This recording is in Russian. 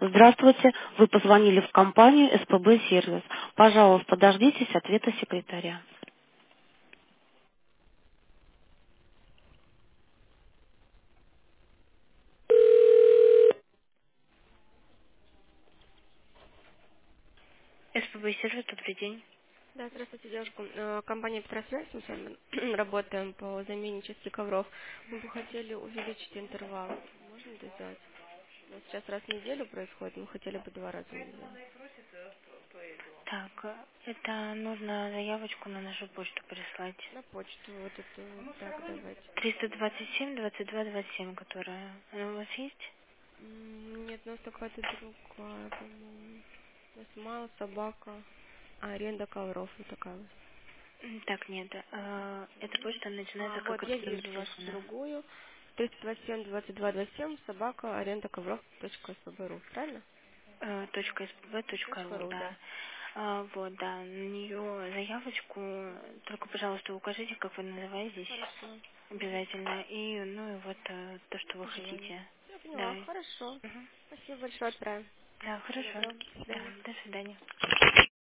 Здравствуйте, вы позвонили в компанию СПБ Сервис. Пожалуйста, дождитесь ответа секретаря. СПБ Сервис, добрый день. Да, здравствуйте, девушка. Компания Петросвязь, мы с вами работаем по замене части ковров. Мы бы хотели увеличить интервал. Можно это сделать? У нас сейчас раз в неделю происходит, мы хотели бы 2 раза в неделю. Так, это нужно заявочку на нашу почту прислать. На почту вот эту, так, давайте. 327-22-27, которая. Она у вас есть? Нет, у нас какая-то другая, по-моему. У нас мало собака, аренда ковров, вот такая вот. Так, нет. Эта почта начинается как Вот, я от номера вижу вашу телефона. другую. 327-22-27, собака, аренда ковров, .спб.ру, правильно? .spb.ru, .ру, да. да. Вот, да, на нее заявочку. Только, пожалуйста, укажите, как вы называетесь. Хорошо. Обязательно. И, ну, и вот то, что вы Пожелание. хотите. Я Да. поняла. Хорошо. Мгм. Спасибо большое, отправим. Да, Всего хорошо. доброго. До Да, свидания. до свидания.